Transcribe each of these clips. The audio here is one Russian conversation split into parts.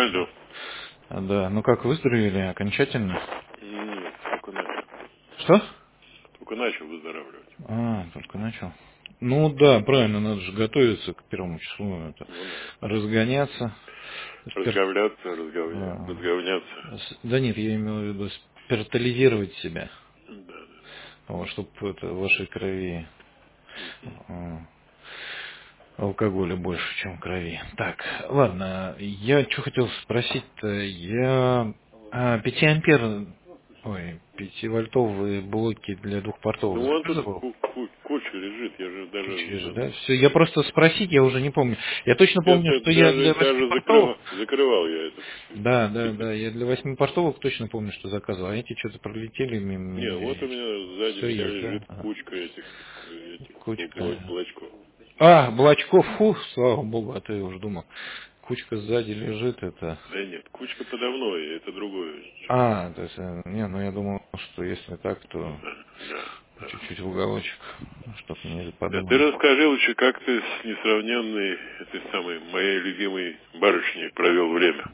Алло. Да, ну как, выздоровели окончательно? Нет, только начал. Что? Только начал выздоравливать. Только начал. Ну да, правильно, надо же готовиться к 1 числу, это, Ну да. разгоняться. Разговляться, А, разговняться. Да нет, я имел в виду спиртализировать себя, Да, да. чтобы это в вашей крови а, алкоголя больше, чем в крови. Так, ладно, я что хотел спросить-то, я 5 ампер, 5-вольтовые блоки для Ну двухпортовых вон тут заказывал. куча лежит, я же Куча же, даже... да? Все, я просто спросить, я уже не помню. Я точно помню, что я для Даже 8-портовых. закрывал я это. Да, я для 8-портовых точно помню, что заказывал. А эти что-то пролетели мимо Не, меня. вот у меня сзади Все меня есть, да? лежит Ага. кучка этих Кучка. блочков. Блочков, слава богу, а то я уже думал. Кучка сзади лежит, это... Да нет, кучка подо мной, это другое. То есть, ну я думал, что если так, то Да, да. чуть-чуть в уголочек, чтоб не Да ты подумали. расскажи лучше, как ты с несравненной, этой самой, моей любимой барышней провел время.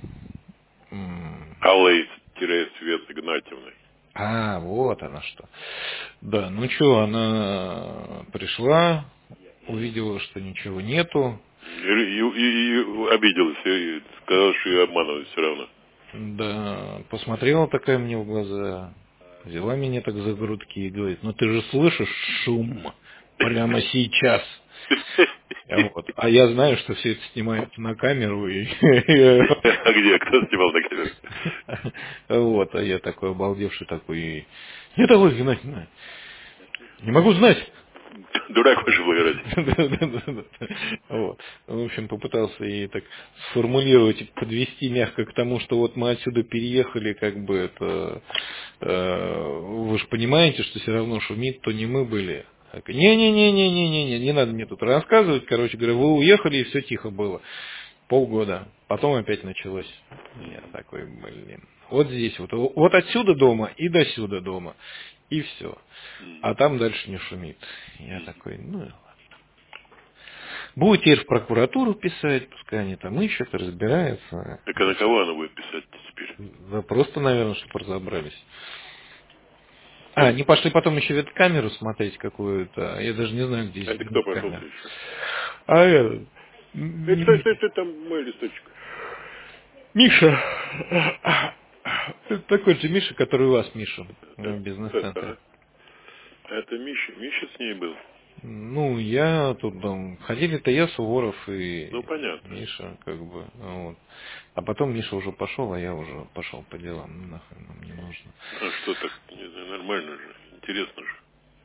М. Аллой-Свет Игнатьевной. Вот она что. Да, ну что, она пришла, увидела, что ничего нету. И обиделась, и сказала, что ее обманывают все равно. Да, посмотрела такая мне в глаза, взяла меня так за грудки и говорит, ну ты же слышишь шум прямо сейчас. А я знаю, что все это снимается на камеру. А где? Кто снимал на камеру? А я такой обалдевший такой. Нет, Алла Игнатьевна, не могу знать. Дурак вышел играть. Да. Вот. В общем, попытался ей так сформулировать и подвести мягко к тому, что вот мы отсюда переехали, как бы это... Вы же понимаете, что все равно шумит, то не мы были. Не надо мне тут рассказывать. Короче говоря, вы уехали, и все тихо было. Полгода. Потом опять началось. Я такой, Вот здесь вот отсюда дома и до сюда дома. И все. А там дальше не шумит. Я такой, ну и ладно. Будет теперь в прокуратуру писать, пускай они там ищут, разбираются. Так а на кого она будет писать теперь? Да просто, наверное, чтобы разобрались. Они пошли потом еще веткамеру смотреть какую-то. Я даже не знаю, где А здесь это кто пошел-то веткамера. еще? Это... Это там мой листочек. Миша. Это такой же Миша, который у вас, Миша, в бизнес-центре. Ага. А это Миша. Миша с ней был. Ну, я тут там... Ходили-то я, Суворов Ну, и понятно. Миша, как бы. Вот. А потом Миша уже пошел, а я уже пошел по делам. Ну, нахрен нам не нужно. А что так? Не знаю, нормально же. Интересно же.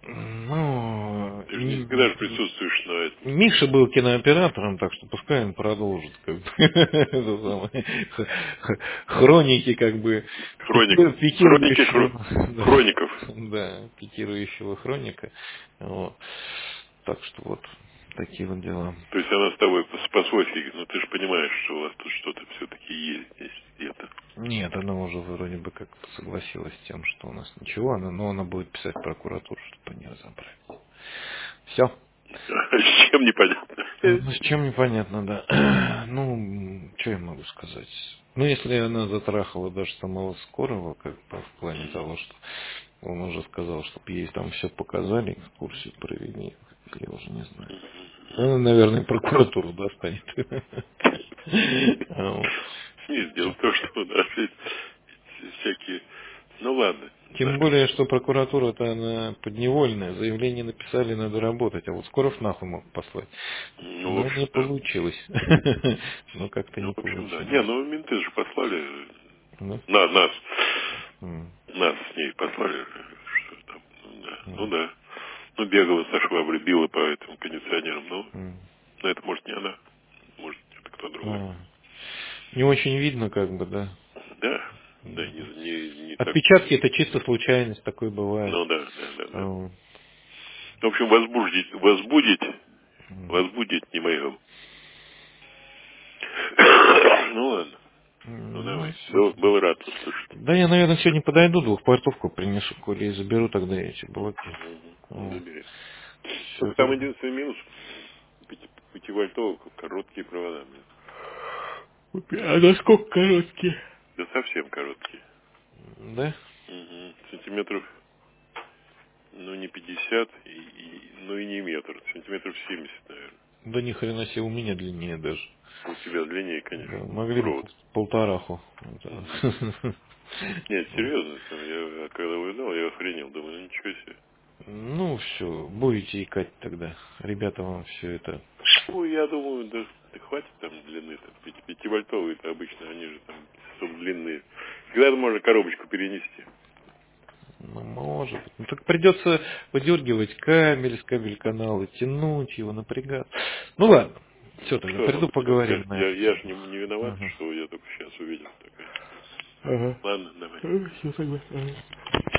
Ну, Ты же не всегда же присутствуешь на этом. Миша был кинооператором, так что пускай он продолжит, как бы, это самое, хроники, как бы, пикирующего, Хроников. да, пикирующего хроника. Вот. Так что вот такие вот дела. То есть она с тобой по-свойски, ну ты же понимаешь, что у вас тут что-то все-таки есть здесь где-то. Нет, она уже вроде бы как согласилась с тем, что у нас ничего, но она будет писать в прокуратуру, чтобы они разобрались. Все. С чем непонятно. Ну, с чем непонятно, да. Ну, что я могу сказать? Ну, если она затрахала даже самого Скорого, как бы в плане того, что он уже сказал, чтобы ей там все показали, экскурсию провели, я уже не знаю. Она, наверное, прокуратуру достанет. Вот. Нет, дело в том, что у нас есть всякие... Ну ладно. Тем более, что прокуратура-то она подневольная. Заявление написали, надо работать. А вот Скоров нахуй мог послать. Ну, в Но не общем, да. получилось. Но как-то Ну, не в общем, да. Не, получилось. ну менты же послали Да? нас. М, Нас с ней послали. Что там? Ну да. Ну м, да. Ну, бегала со шваброй, била по этим кондиционерам. Ну, м. но это может не она. Может, это кто другой. А, Не очень видно, как бы, да. Да. Да, не так. Отпечатки это чисто случайность, такое бывает. Ну да. А, В общем, возбудить не мое. Ну ладно. Ну Ну, давай. все. Был рад услышать. Да, я, наверное, сегодня подойду, двухпортовку принесу, коли и заберу тогда эти блоки. Ну, забери. Все Только там единственный минус 5-вольтовых короткие провода. А насколько короткие? Да совсем короткие. Да? Угу. Сантиметров, ну не 50, ну и не метр. Сантиметров 70, наверное. Да ни хрена себе, у меня длиннее даже. У тебя длиннее, Да, конечно. могли бы Провод. полтораху. Угу. Нет, серьезно, я когда узнал, я охренел. Думаю, ну ничего себе. Ну все, будете икать тогда. Ребята вам все это. Ой, я думаю, да хватит там длины-то. Пятивольтовые-то обычно, они же там длинные. Всегда можно коробочку перенести. Ну, может. Ну так придется выдергивать кабель с кабель-канала, тянуть его, напрягаться. Ну ладно. Все, тогда Что, ну, приду поговорим на эту я ж тему. не виноват, Ага. что я только сейчас увидел такое. Ага. Ладно, давай. Все согласен. Ага.